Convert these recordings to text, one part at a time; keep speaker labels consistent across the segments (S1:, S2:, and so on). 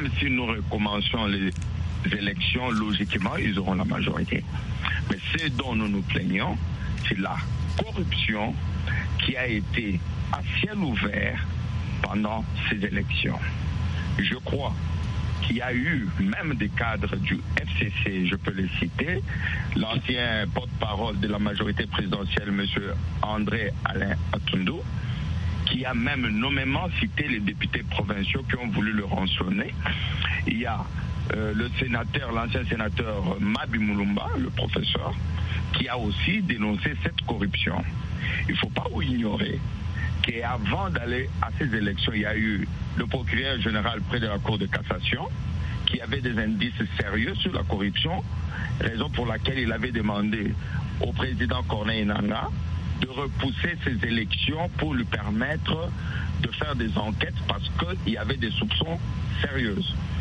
S1: même si nous recommençons les élections, logiquement, ils auront la majorité. Mais ce dont nous nous plaignons, c'est la corruption qui a été à ciel ouvert pendant ces élections. Je crois qu'il y a eu même des cadres du FCC, je peux les citer, l'ancien porte-parole de la majorité présidentielle, M. André Alain Atundou, qui a même nommément cité les députés provinciaux qui ont voulu le rançonner. Il y a l'ancien sénateur Mabi Moulumba, le professeur, qui a aussi dénoncé cette corruption. Il ne faut pas ignorer qu'avant d'aller à ces élections, il y a eu le procureur général près de la Cour de cassation qui avait des indices sérieux sur la corruption, raison pour laquelle il avait demandé au président Corneille Nangaa de repousser ces élections pour lui permettre de faire des enquêtes parce qu'il y avait des soupçons sérieux.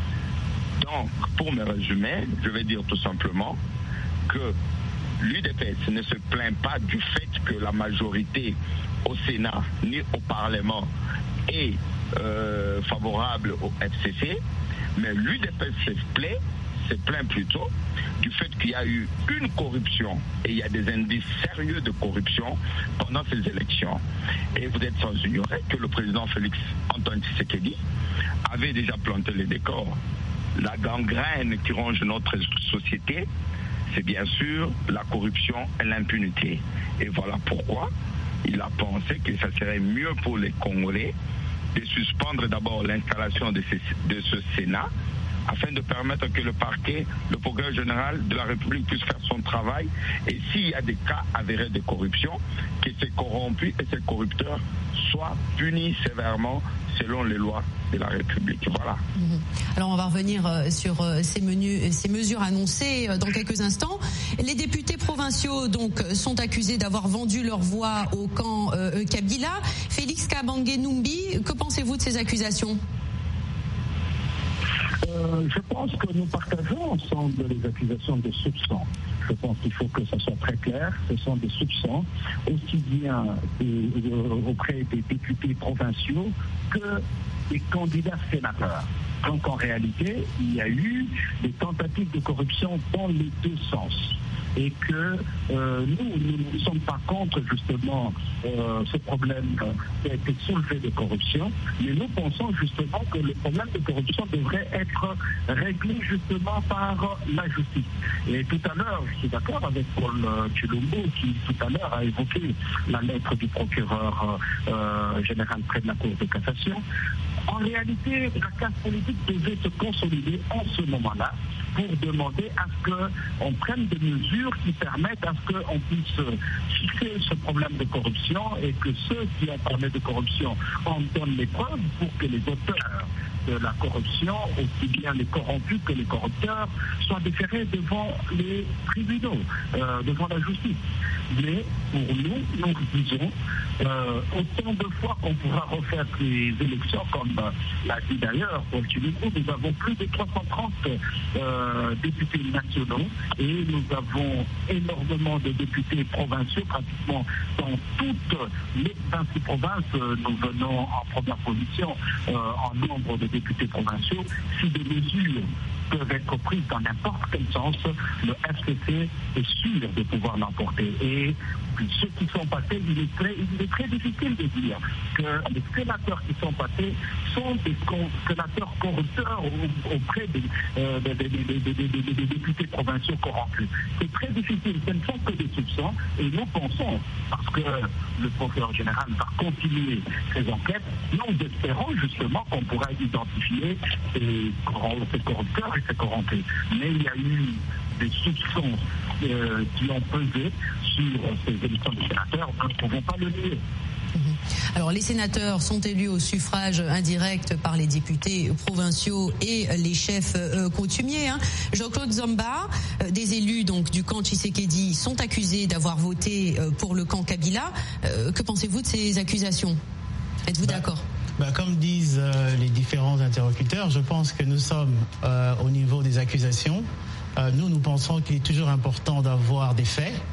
S1: Donc, pour me résumer, je vais dire tout simplement que l'UDPS ne se plaint pas du fait que la majorité au Sénat ni au Parlement est favorable au FCC, mais l'UDPS se plaint plutôt du fait qu'il y a eu une corruption et il y a des indices sérieux de corruption pendant ces élections. Et vous êtes sans ignorer que le président Félix Antoine Tshisekedi avait déjà planté les décors. La gangrène qui ronge notre société, c'est bien sûr la corruption et l'impunité. Et voilà pourquoi il a pensé que ça serait mieux pour les Congolais de suspendre d'abord l'installation de ce Sénat afin de permettre que le parquet, le procureur général de la République puisse faire son travail et s'il y a des cas avérés de corruption, que ces corrompus et ces corrupteurs soient punis sévèrement selon les lois de la République. Voilà.
S2: Alors on va revenir sur ces mesures annoncées dans quelques instants. Les députés provinciaux donc sont accusés d'avoir vendu leur voix au camp Kabila. Félix Kabange Numbi, que pensez-vous de ces accusations ?
S3: Je pense que nous partageons ensemble les accusations de soupçons. Je pense qu'il faut que ça soit très clair. Ce sont des soupçons aussi bien auprès des députés provinciaux que des candidats sénateurs. Donc en réalité, il y a eu des tentatives de corruption dans les deux sens. Et que nous ne sommes pas contre justement ce problème qui a été soulevé de corruption, mais nous pensons justement que le problème de corruption devrait être réglé justement par la justice. Et tout à l'heure, je suis d'accord avec Paul Tshilombo qui tout à l'heure a évoqué la lettre du procureur général près de la Cour de cassation. En réalité, la classe politique devait se consolider en ce moment-là pour demander à ce qu'on prenne des mesures qui permettent à ce qu'on puisse fixer ce problème de corruption et que ceux qui ont parlé de corruption en donnent les preuves pour que les auteurs de la corruption, aussi bien les corrompus que les corrupteurs, soient déférés devant les tribunaux, devant la justice. Mais pour nous disons, autant de fois qu'on pourra refaire ces élections, comme l'a dit d'ailleurs Paul Tshilombo, nous avons plus de 330 députés nationaux et nous avons énormément de députés provinciaux, pratiquement dans toutes les 26 provinces, nous venons en première position en nombre de députés provinciaux. Si des mesures peuvent être prises dans n'importe quel sens, le FCC est sûr de pouvoir l'emporter. Et ceux qui sont passés, il est très difficile de dire que les sénateurs qui sont passés sont des sénateurs corrupteurs auprès des députés provinciaux corrompus. C'est très difficile, ce ne sont que des soupçons, et nous pensons, parce que le procureur général va continuer ses enquêtes, nous espérons justement qu'on pourra identifier ces corrupteurs et ces corrompus. Mais il y a eu des soupçons qui ont pesé sur ces élections de sénateurs, nous ne pouvons pas le nier.
S2: Alors les sénateurs sont élus au suffrage indirect par les députés provinciaux et les chefs coutumiers. Jean-Claude Zomba, des élus donc du camp Tshisekedi sont accusés d'avoir voté pour le camp Kabila. Que pensez-vous de ces accusations ? Êtes-vous d'accord ?
S4: Comme disent les différents interlocuteurs, je pense que nous sommes au niveau des accusations. Nous pensons qu'il est toujours important d'avoir des faits.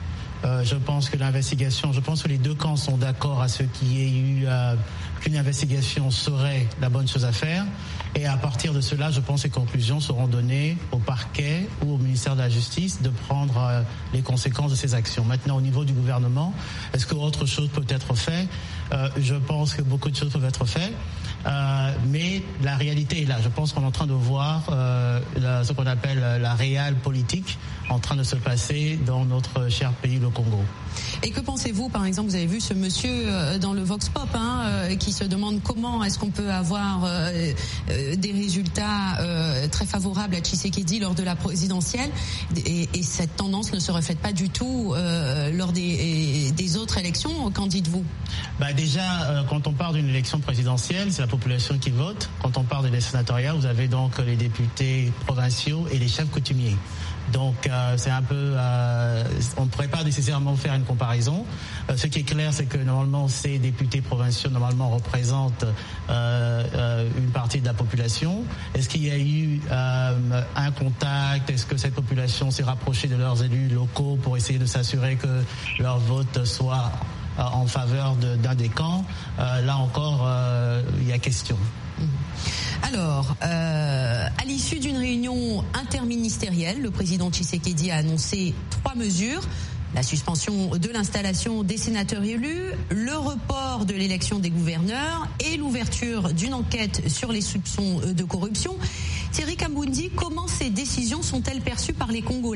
S4: Je pense que les deux camps sont d'accord à ce qu'il y ait eu qu'une investigation serait la bonne chose à faire. Et à partir de cela, je pense que les conclusions seront données au parquet ou au ministère de la Justice de prendre les conséquences de ces actions. Maintenant, au niveau du gouvernement, est-ce que autre chose peut être fait ? Je pense que beaucoup de choses peuvent être faites. Mais la réalité est là. Je pense qu'on est en train de voir ce qu'on appelle la réelle politique en train de se passer dans notre cher pays, le Congo.
S2: Et que pensez-vous, par exemple, vous avez vu ce monsieur dans le Vox Pop qui se demande comment est-ce qu'on peut avoir des résultats très favorables à Tshisekedi lors de la présidentielle et cette tendance ne se reflète pas du tout lors des autres élections, qu'en dites-vous ?
S4: Déjà, quand on parle d'une élection présidentielle, c'est la population qui vote. Quand on parle des sénatoriales, vous avez donc les députés provinciaux et les chefs coutumiers. Donc c'est un peu, on ne pourrait pas nécessairement faire une comparaison. Ce qui est clair, c'est que normalement ces députés provinciaux normalement représentent une partie de la population. Est-ce qu'il y a eu un contact ? Est-ce que cette population s'est rapprochée de leurs élus locaux pour essayer de s'assurer que leur vote soit en faveur d'un des camps ? Là encore, il y a question.
S2: Alors, à l'issue d'une réunion interministérielle, le président Tshisekedi a annoncé 3 mesures. La suspension de l'installation des sénateurs élus, le report de l'élection des gouverneurs et l'ouverture d'une enquête sur les soupçons de corruption. Thierry Kambundi, comment ces décisions sont-elles perçues par les Congolais ?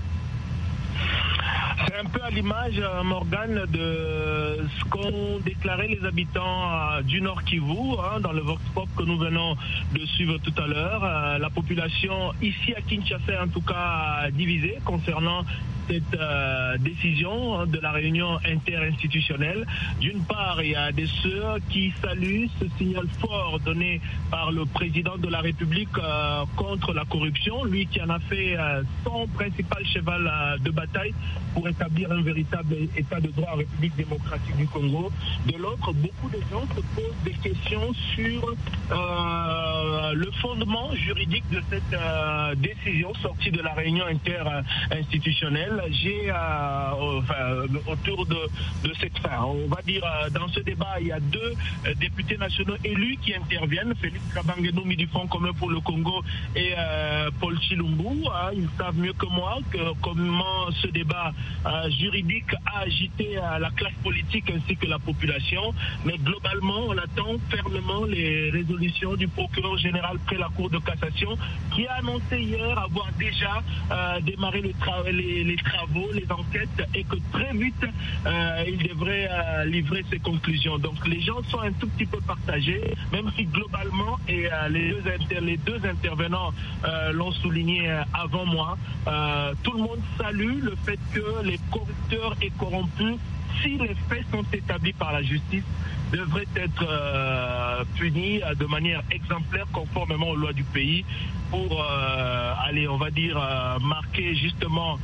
S5: C'est un peu à l'image, Morgane, de ce qu'ont déclaré les habitants du Nord Kivu, dans le Vox Pop que nous venons de suivre tout à l'heure. La population ici à Kinshasa, en tout cas, divisée concernant cette décision de la réunion interinstitutionnelle. D'une part, il y a des ceux qui saluent ce signal fort donné par le président de la République contre la corruption, lui qui en a fait son principal cheval de bataille pour établir un véritable état de droit en République démocratique du Congo. De l'autre, beaucoup de gens se posent des questions sur le fondement juridique de cette décision sortie de la réunion interinstitutionnelle. J'ai autour de cette fin, on va dire, dans ce débat, il y a 2 députés nationaux élus qui interviennent, Félix Kabange-Numbi du Front commun pour le Congo et Paul Chilumbu. Ils savent mieux que moi comment ce débat juridique a agité la classe politique ainsi que la population. Mais globalement, on attend fermement les résolutions du procureur général près la Cour de cassation qui a annoncé hier avoir déjà démarré les travaux, les enquêtes et que très vite il devrait livrer ses conclusions. Donc les gens sont un tout petit peu partagés, même si globalement, et les deux intervenants l'ont souligné avant moi, tout le monde salue le fait que les corrupteurs et corrompus, si les faits sont établis par la justice, devraient être punis de manière exemplaire conformément aux lois du pays pour on va dire marquer justement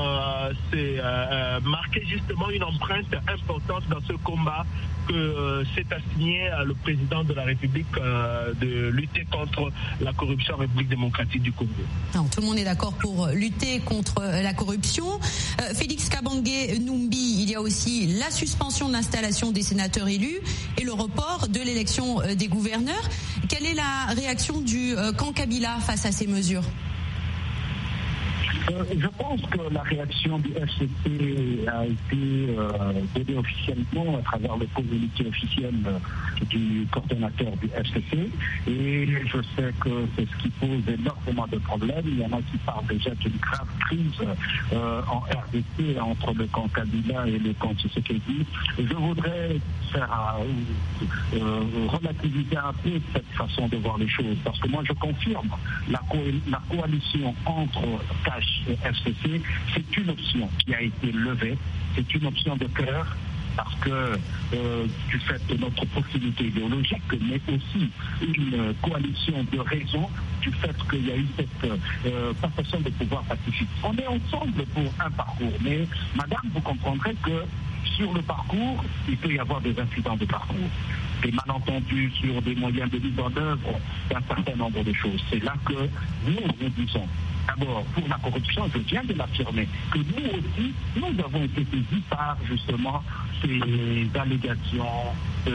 S5: une empreinte importante dans ce combat que s'est assigné le président de la République de lutter contre la corruption en République démocratique du Congo.
S2: Alors, tout le monde est d'accord pour lutter contre la corruption. Félix Kabange-Numbi, il y a aussi la suspension de l'installation des sénateurs élus et le report de l'élection des gouverneurs. Quelle est la réaction du camp Kabila face à ces mesures ?
S3: Je pense que la réaction du FCC a été donnée officiellement à travers le communiqué officiel du coordonnateur du FCC et je sais que c'est ce qui pose énormément de problèmes. Il y en a qui parlent déjà d'une grave crise en RDC entre le camp Kabila et le camp Tshisekedi. Je voudrais faire relativiser un peu cette façon de voir les choses parce que moi je confirme la coalition entre CACH et FCC, c'est une option qui a été levée, c'est une option de cœur parce que du fait de notre proximité idéologique, mais aussi une coalition de raison du fait qu'il y a eu cette passation de pouvoir pacifique. On est ensemble pour un parcours, mais madame, vous comprendrez que sur le parcours, il peut y avoir des incidents de parcours, des malentendus sur des moyens de mise en œuvre d'un certain nombre de choses. C'est là que nous disons. D'abord, pour la corruption, je viens de l'affirmer, que nous aussi, nous avons été saisis par justement ces allégations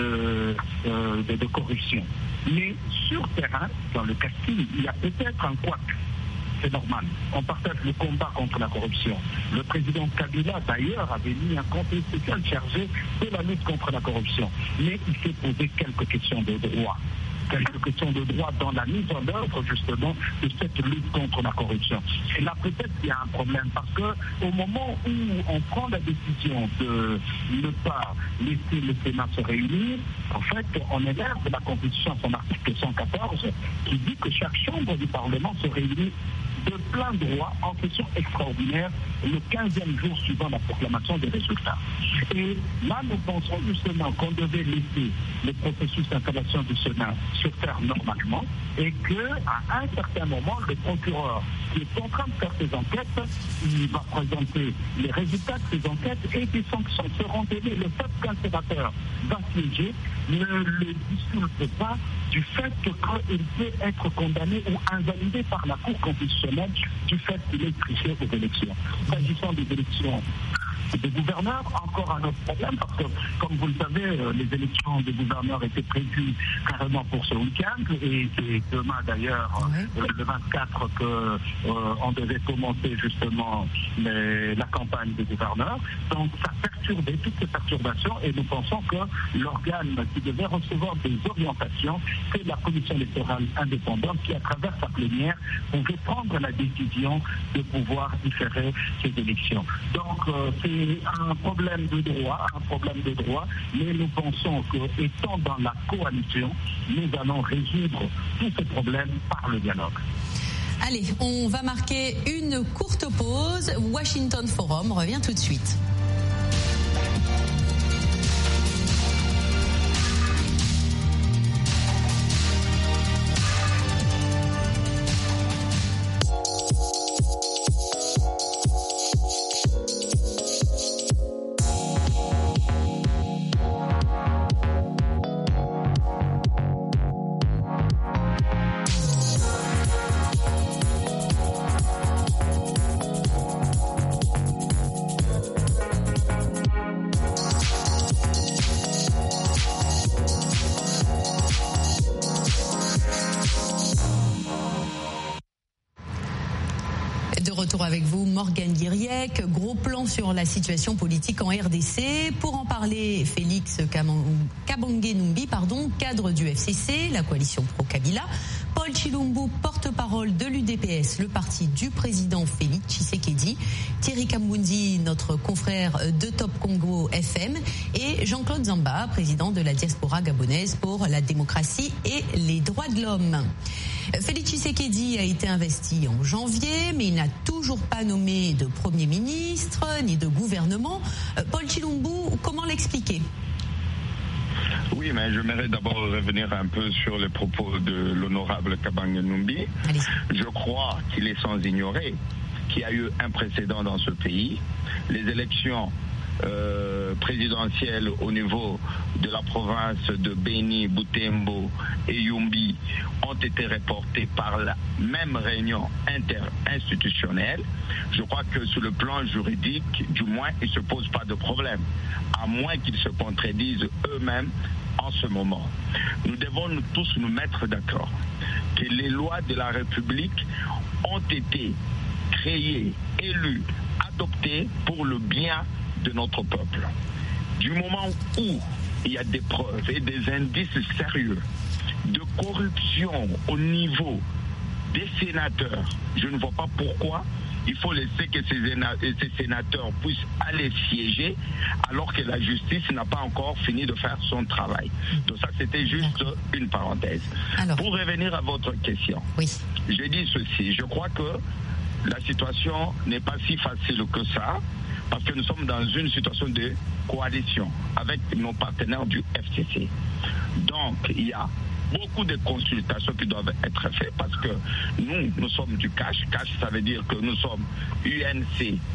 S3: de corruption. Mais sur terrain, dans le casting, il y a peut-être un couac. C'est normal. On partage le combat contre la corruption. Le président Kabila, d'ailleurs, avait mis un conseil spécial chargé de la lutte contre la corruption. Mais il s'est posé quelques questions de droit. Quelques questions de droit dans la mise en œuvre, justement, de cette lutte contre la corruption. Et là, peut-être qu'il y a un problème, parce qu'au moment où on prend la décision de ne pas laisser le Sénat se réunir, en fait, on élève de la Constitution son article 114, qui dit que chaque chambre du Parlement se réunit de plein droit en session extraordinaire le 15e jour suivant la proclamation des résultats. Et là, nous pensons justement qu'on devait laisser le processus d'installation du Sénat se faire normalement et qu'à un certain moment, le procureur qui est en train de faire ses enquêtes, il va présenter les résultats de ses enquêtes et des sanctions seront données. Le fait qu'un sénateur va siéger ne le disculpe pas du fait qu'il peut être condamné ou invalidé par la Cour constitutionnelle du fait qu'il ait triché aux élections. S'agissant des élections des gouverneurs, encore un autre problème, parce que, comme vous le savez, les élections des gouverneurs étaient prévues carrément pour ce week-end, et c'est demain d'ailleurs, le 24, qu'on devait commencer justement la campagne des gouverneurs. Donc ça perturbait toutes ces perturbations, et nous pensons que l'organe qui devait recevoir des orientations, c'est la commission électorale indépendante qui, à travers sa plénière, pouvait prendre la décision de pouvoir différer ces élections. Donc c'est un problème de droit, mais nous pensons que, étant dans la coalition, nous allons résoudre tous ces problèmes par le dialogue.
S2: Allez, on va marquer une courte pause. Washington Forum revient tout de suite. Avec vous, Morgane Guiriec. Gros plan sur la situation politique en RDC. Pour en parler, Félix Kabange Numbi, cadre du FCC, la coalition pro-Kabila. Paul Chilombo, porte-parole de l'UDPS, le parti du président Félix Tshisekedi. Thierry Kambundi, notre confrère de Top Congo FM. Et Jean-Claude Zamba, président de la diaspora gabonaise pour la démocratie et les droits de l'homme. Félix Tshisekedi a été investi en janvier, mais il n'a toujours pas nommé de Premier ministre ni de gouvernement. Paul Chilombo, comment l'expliquer ?
S1: Oui, mais j'aimerais d'abord revenir un peu sur les propos de l'honorable Kabange Numbi. Je crois qu'il est sans ignorer qu'il y a eu un précédent dans ce pays. Les élections présidentielles au niveau de la province de Beni, Butembo et Yumbi ont été reportées par la même réunion interinstitutionnelle. Je crois que sur le plan juridique, du moins, il ne se pose pas de problème, à moins qu'ils se contredisent eux-mêmes en ce moment. Nous devons tous nous mettre d'accord que les lois de la République ont été créées, élues, adoptées pour le bien de notre peuple. Du moment où il y a des preuves et des indices sérieux de corruption au niveau des sénateurs, je ne vois pas pourquoi il faut laisser que ces sénateurs puissent aller siéger alors que la justice n'a pas encore fini de faire son travail. Donc ça, c'était juste une parenthèse. Alors, pour revenir à votre question, je dis ceci, je crois que la situation n'est pas si facile que ça, parce que nous sommes dans une situation de coalition avec nos partenaires du FCC. Donc, il y a beaucoup de consultations qui doivent être faites parce que nous sommes du CACH. CACH, ça veut dire que nous sommes UNC,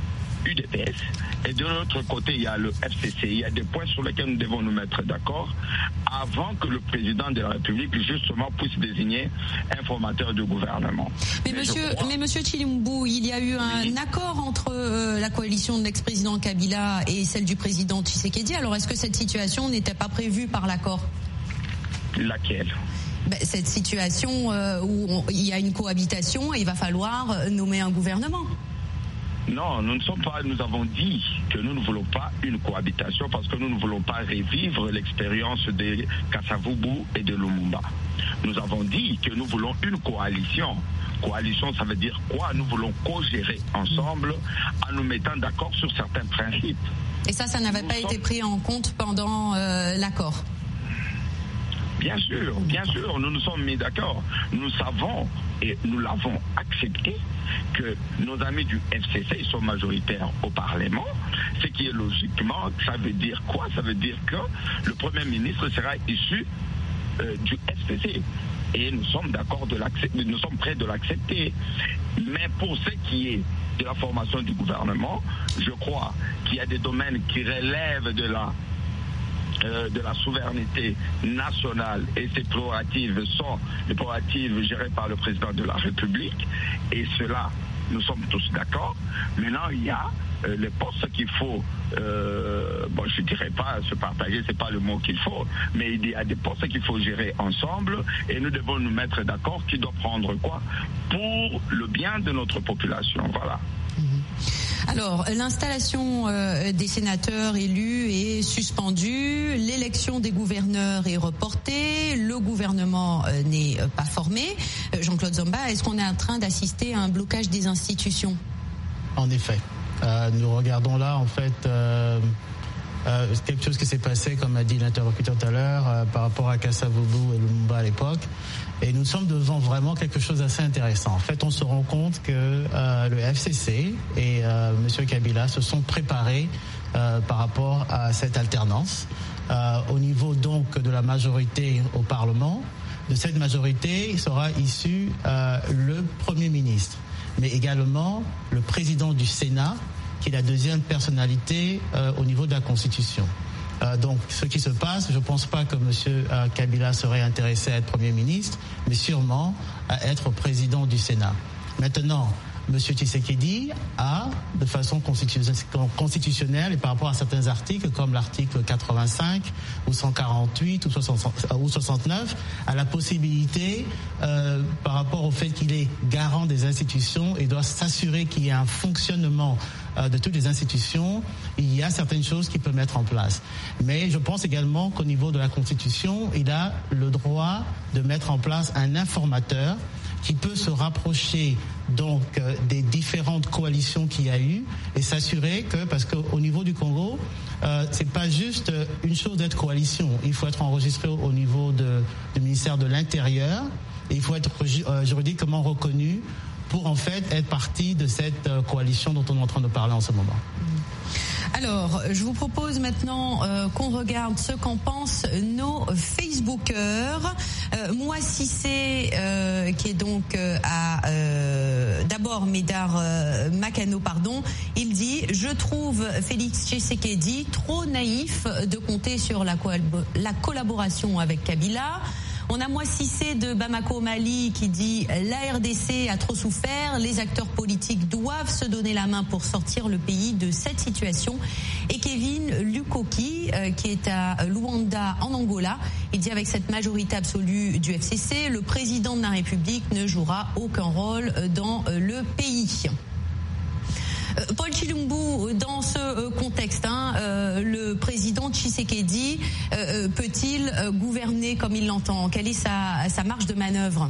S1: UDPS, et de l'autre côté, il y a le FCC. Il y a des points sur lesquels nous devons nous mettre d'accord avant que le président de la République, justement, puisse désigner un formateur du gouvernement.
S2: Mais monsieur Tshilombo, il y a eu un accord entre la coalition de l'ex-président Kabila et celle du président Tshisekedi. Alors, est-ce que cette situation n'était pas prévue par l'accord?
S1: Laquelle?
S2: Cette situation où il y a une cohabitation et il va falloir nommer un gouvernement.
S1: Non, nous avons dit que nous ne voulons pas une cohabitation parce que nous ne voulons pas revivre l'expérience de Kasavubu et de Lumumba. Nous avons dit que nous voulons une coalition. Coalition, ça veut dire quoi? Nous voulons co-gérer ensemble en nous mettant d'accord sur certains principes.
S2: Et ça n'avait pas été pris en compte pendant l'accord?
S1: Bien sûr, nous nous sommes mis d'accord. Nous savons et nous l'avons accepté que nos amis du FCC ils sont majoritaires au Parlement, ce qui est logiquement, ça veut dire quoi? Ça veut dire que le Premier ministre sera issu du FCC. Et nous sommes d'accord nous sommes prêts de l'accepter. Mais pour ce qui est de la formation du gouvernement, je crois qu'il y a des domaines qui relèvent de la souveraineté nationale et ces prérogatives sont les prérogatives gérées par le président de la République et cela, nous sommes tous d'accord. Maintenant, il y a les postes qu'il faut, je ne dirais pas se partager, c'est pas le mot qu'il faut, mais il y a des postes qu'il faut gérer ensemble et nous devons nous mettre d'accord qui doit prendre quoi pour le bien de notre population. Voilà.
S2: Alors, l'installation des sénateurs élus est suspendue, l'élection des gouverneurs est reportée, le gouvernement n'est pas formé. Jean-Claude Zomba, est-ce qu'on est en train d'assister à un blocage des institutions?
S4: En effet. Nous regardons là, en fait, quelque chose qui s'est passé, comme a dit l'interlocuteur tout à l'heure, par rapport à Kasavubu et Lumumba à l'époque. Et nous sommes devant vraiment quelque chose d'assez intéressant. En fait, on se rend compte que le FCC et M. Kabila se sont préparés par rapport à cette alternance. Au niveau donc de la majorité au Parlement, de cette majorité sera issu le Premier ministre, mais également le président du Sénat, qui est la deuxième personnalité au niveau de la Constitution. Donc, ce qui se passe, je ne pense pas que M. Kabila serait intéressé à être Premier ministre, mais sûrement à être président du Sénat. Maintenant, M. Tshisekedi a, de façon constitutionnelle et par rapport à certains articles, comme l'article 85 ou 148 ou 69, a la possibilité, par rapport au fait qu'il est garant des institutions et doit s'assurer qu'il y ait un fonctionnement de toutes les institutions, il y a certaines choses qu'il peut mettre en place. Mais je pense également qu'au niveau de la Constitution, il a le droit de mettre en place un informateur qui peut se rapprocher donc des différentes coalitions qu'il y a eu et s'assurer que, parce qu'au niveau du Congo, c'est pas juste une chose d'être coalition, il faut être enregistré au niveau du ministère de l'Intérieur et il faut être juridiquement reconnu pour en fait être partie de cette coalition dont on est en train de parler en ce moment.
S2: Alors, je vous propose maintenant qu'on regarde ce qu'en pensent nos Facebookers. Moi, Cissé, qui est donc d'abord Médard Macano, il dit « Je trouve Félix Tshisekedi trop naïf de compter sur la collaboration avec Kabila ». On a moi Cissé de Bamako, Mali, qui dit « La RDC a trop souffert, les acteurs politiques doivent se donner la main pour sortir le pays de cette situation ». Et Kevin Lukoki, qui est à Luanda, en Angola, il dit « Avec cette majorité absolue du FCC, le président de la République ne jouera aucun rôle dans le pays ». Paul Tshilombo, dans ce contexte, le président Tshisekedi peut-il gouverner comme il l'entend? Quelle est sa marge de manœuvre?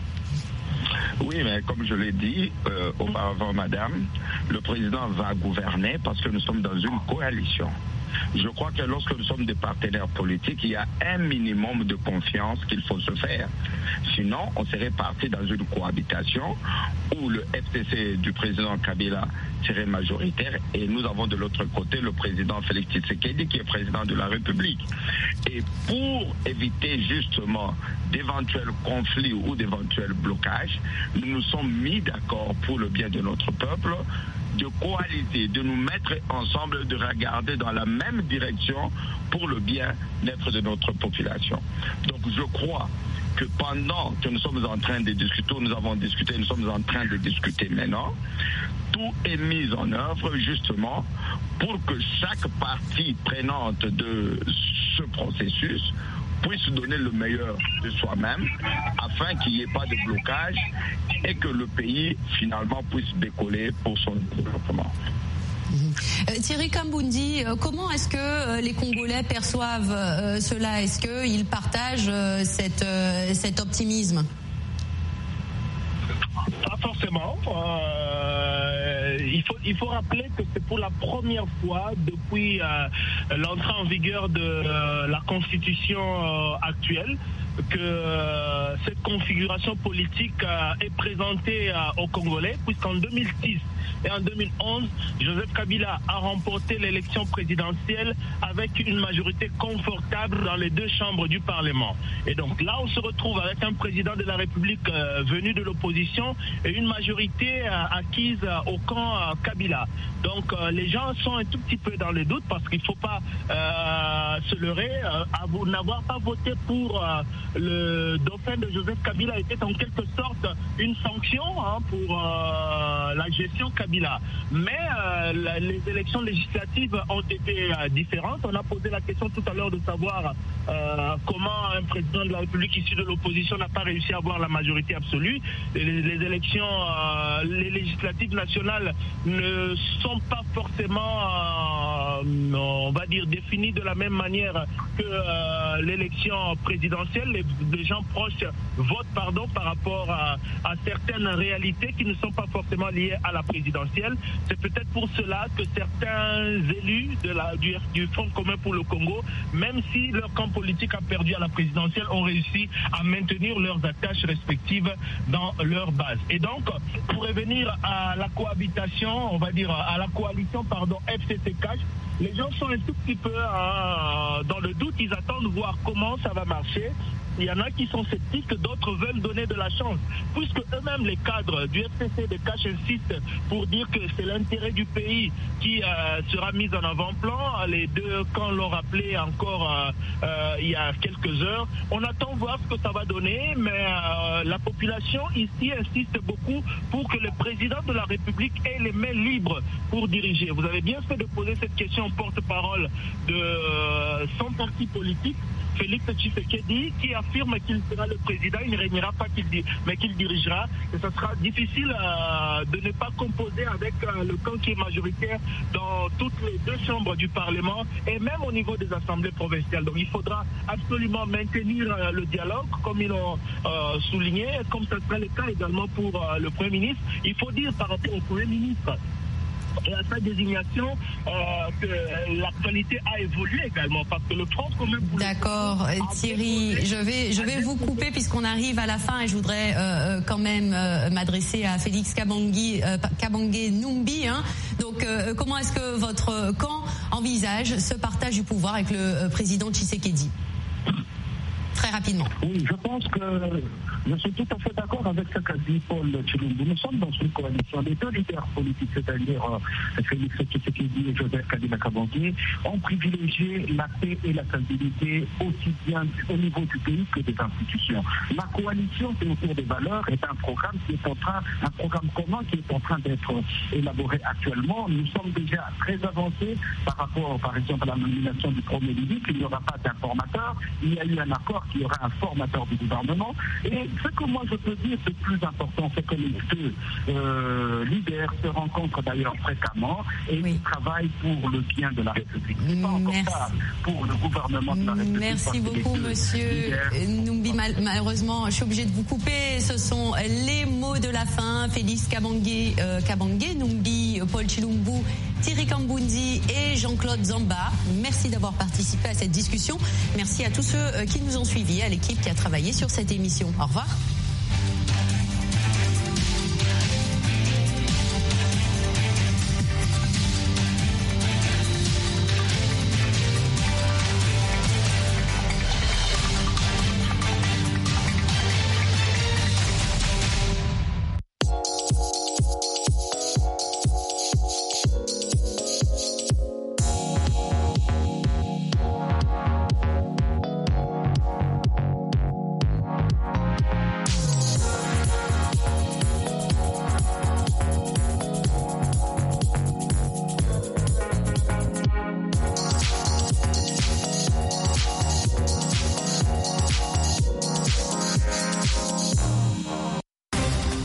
S1: Oui, mais comme je l'ai dit auparavant, madame, le président va gouverner parce que nous sommes dans une coalition. Je crois que lorsque nous sommes des partenaires politiques, il y a un minimum de confiance qu'il faut se faire. Sinon, on serait parti dans une cohabitation où le FCC du président Kabila serait majoritaire et nous avons de l'autre côté le président Félix Tshisekedi qui est président de la République. Et pour éviter justement d'éventuels conflits ou d'éventuels blocages, nous nous sommes mis d'accord pour le bien de notre peuple de coaliser, de nous mettre ensemble, de regarder dans la même direction pour le bien-être de notre population. Donc je crois que pendant que nous sommes en train de discuter, nous sommes en train de discuter maintenant, tout est mis en œuvre justement pour que chaque partie prenante de ce processus puisse donner le meilleur de soi-même afin qu'il n'y ait pas de blocage et que le pays finalement puisse décoller pour son développement.
S2: Thierry Kambundi, comment est-ce que les Congolais perçoivent cela? Est-ce qu'ils partagent cet optimisme?
S5: Pas forcément. Il faut rappeler que c'est pour la première fois depuis l'entrée en vigueur de la Constitution actuelle que cette configuration politique est présentée aux Congolais, puisqu'en 2006 et en 2011, Joseph Kabila a remporté l'élection présidentielle avec une majorité confortable dans les deux chambres du Parlement. Et donc là, on se retrouve avec un président de la République venu de l'opposition et une majorité acquise au camp Kabila. Donc les gens sont un tout petit peu dans le doute parce qu'il ne faut pas se leurrer. N'avoir pas voté pour le dauphin de Joseph Kabila était en quelque sorte une sanction pour la gestion Kabila. Mais les élections législatives ont été différentes. On a posé la question tout à l'heure de savoir comment un président de la République issu de l'opposition n'a pas réussi à avoir la majorité absolue. Les élections, les législatives nationales ne sont pas forcément, on va dire, définies de la même manière que l'élection présidentielle. Les gens proches votent par rapport à certaines réalités qui ne sont pas forcément liées à la présidentielle. C'est peut-être pour cela que certains élus du Front commun pour le Congo, même si leur camp politique a perdu à la présidentielle, ont réussi à maintenir leurs attaches respectives dans leur base. Et donc, pour revenir à la cohabitation, on va dire à la coalition, FCC-CACH, les gens sont un tout petit peu dans le doute. Ils attendent voir comment ça va marcher. Il y en a qui sont sceptiques, d'autres veulent donner de la chance, puisque eux-mêmes, les cadres du FCC de CACH insistent pour dire que c'est l'intérêt du pays qui sera mis en avant-plan. Les deux camps l'ont rappelé encore il y a quelques heures. On attend voir ce que ça va donner, mais la population ici insiste beaucoup pour que le président de la République ait les mains libres pour diriger. Vous avez bien fait de poser cette question au porte-parole de son parti politique, Félix Tshisekedi, qui affirme qu'il sera le président, il ne régnera pas mais qu'il dirigera. Et ça sera difficile de ne pas composer avec le camp qui est majoritaire dans toutes les deux chambres du Parlement et même au niveau des assemblées provinciales. Donc il faudra absolument maintenir le dialogue, comme ils l'ont souligné, comme ça sera le cas également pour le Premier ministre. Il faut dire par rapport au Premier ministre et à sa désignation que l'actualité a évolué également parce que le Front commun... D'accord,
S2: Thierry, je vais vous couper puisqu'on arrive à la fin et je voudrais quand même m'adresser à Félix Kabange Numbi. Donc comment est-ce que votre camp envisage ce partage du pouvoir avec le président Tshisekedi? Très rapidement.
S3: Oui, je pense que je suis tout à fait d'accord avec ce qu'a dit Paul Tshilombo. Nous sommes dans une coalition. Les deux leaders politiques, c'est-à-dire Félix Tshisekedi et Joseph Kabila Kabange, ont privilégié la paix et la stabilité aussi bien au niveau du pays que des institutions. La coalition, c'est autour des valeurs, est un programme un programme commun qui est en train d'être élaboré actuellement. Nous sommes déjà très avancés par rapport, par exemple, à la nomination du Premier ministre. Il n'y aura pas d'informateur. Il y a eu un accord qu'il y aura un formateur du gouvernement. Et ce que moi je peux dire, c'est plus important, c'est que les deux leaders se rencontrent d'ailleurs fréquemment et ils travaillent pour le bien de la République. C'est pas encore tard pour le gouvernement de la République.
S2: Merci beaucoup, monsieur Numbi. Malheureusement, je suis obligée de vous couper. Ce sont les mots de la fin. Félix Kabange Numbi, Paul Tshilombo, Thierry Kambundi et Jean-Claude Zamba. Merci d'avoir participé à cette discussion. Merci à tous ceux qui nous ont suivis, à l'équipe qui a travaillé sur cette émission. Au revoir.